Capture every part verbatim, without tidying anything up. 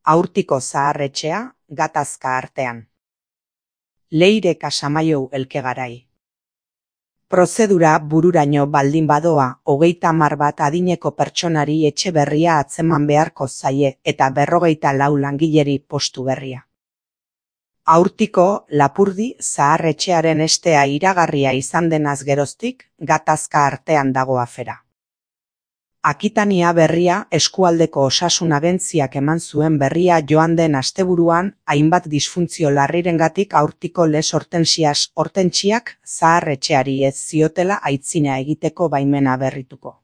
Aurtiko zaharretxea, gatazka artean. Leire Casamaiu Elkegarai. Prozedura bururaino baldin badoa, hogeita hamar bat adineko pertsonari etxe berria atzeman beharko zaie eta berrogeita lau langileri postu berria. Aurtiko Lapurdi zaharretxearen estea iragarria izan denaz geroztik, gatazka artean dago afera. Akitania berria eskualdeko osasun agentziak eman zuen berria joan den asteburuan, hainbat disfuntzio larrirengatik aurtiko Les Hortensias Hortentsiak zaharretxeari ez ziotela aitzina egiteko baimena berrituko.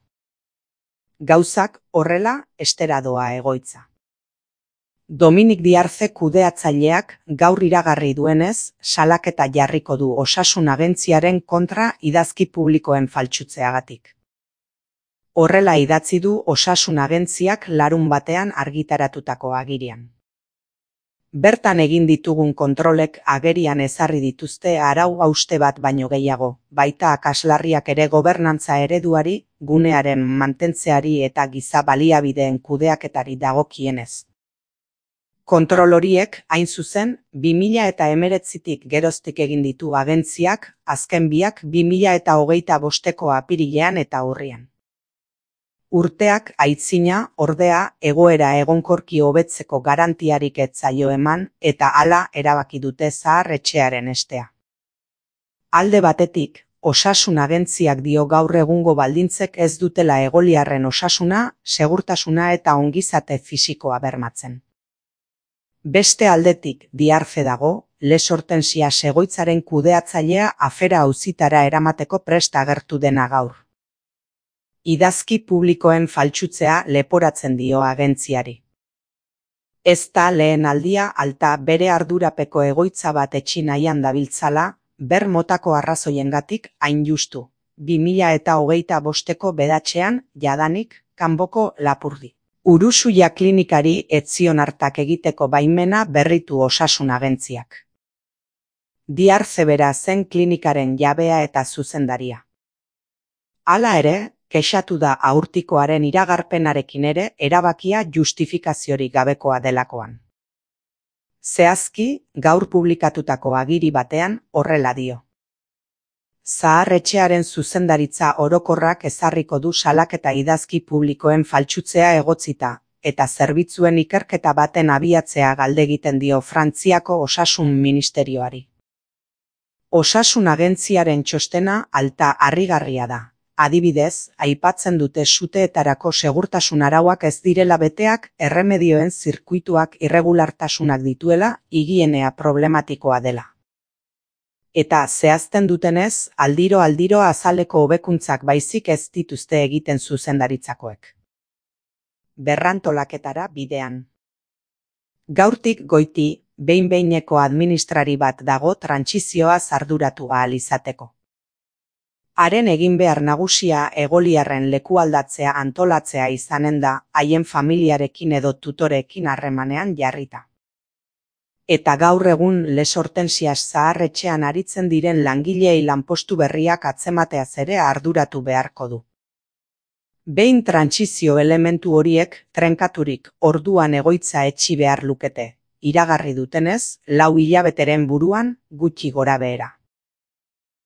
Gauzak horrela estera doa egoitza. Dominik Diarze kudeatzaileak gaur iragarri duenez, salaketa jarriko du osasun agentziaren kontra idazki publikoen faltsutzeagatik. Horrela idatzi du osasun agentziak larun batean argitaratutako agirian. Bertan egin ditugun kontrolek agerian ezarri dituzte arau hauste bat baino gehiago, baita akaslarriak ere gobernantza ereduari, gunearen mantentzeari eta giza baliabideen kudeaketari dagokienez. Kontrol horiek, hain zuzen, bi mila hemeretzitik geroztik egin ditu agentziak, azken biak bi mila hogeita bosteko apirilean eta urrian. Urteak aitzina, ordea, egoera egonkorki hobetzeko garantiarik ez zaio eman eta hala erabaki dute zaharretxearen estea. Alde batetik, osasun agentziak dio gaur egungo baldintzek ez dutela egoliarren osasuna, segurtasuna eta ongizate fisikoa bermatzen. Beste aldetik, Diarze dago, Les Hortensias egoitzaren kudeatzailea afera auzitara eramateko prest agertu dena gaur. Idazki publikoen faltsutzea leporatzen dio agentziari. Ez da lehen aldia alta bere ardurapeko egoitza bat etxi nahian dabiltzala, ber motako arrazoiengatik hain justu, bi mila hogeita bosteko bedatxean, jadanik, kanboko Lapurdi. Urusuia klinikari ez zion hartak egiteko baimena berritu osasun agentziak. Diarze bera zen klinikaren jabea eta zuzendaria. Hala ere, kexatu da aurtikoaren iragarpenarekin ere erabakia justifikaziorik gabekoa delakoan. Zehazki, gaur publikatutako agiri batean horrela dio. Zaharretxearen zuzendaritza orokorrak ezarriko du salaketa idazki publikoen faltsutzea egotzita, eta zerbitzuen ikerketa baten abiatzea galdegiten dio Frantziako Osasun Ministerioari. Osasun agentziaren txostena alta harrigarria da. Adibidez, aipatzen dute suteetarako segurtasun arauak ez direla beteak, erremedioen zirkuituak irregulartasunak dituela, higienea problematikoa dela. Eta zehazten dutenez, aldiro-aldiro azaleko hobekuntzak baizik ez dituzte egiten zuzendaritzakoek. Berrantolaketara bidean. Gaurtik goiti, behin-behineko administrari bat dago trantsizioa arduratu ahal izateko. Haren egin behar nagusia egoliarren lekualdatzea antolatzea izanen da, haien familiarekin edo tutorekin harremanean jarrita. Eta gaur egun Les Hortensias zaharretxean aritzen diren langileei lanpostu berriak atzemateaz ere arduratu beharko du. Behin trantsizio elementu horiek trenkaturik orduan egoitza etxi behar lukete, iragarri dutenez, lau hilabeteren buruan gutxi gora behera.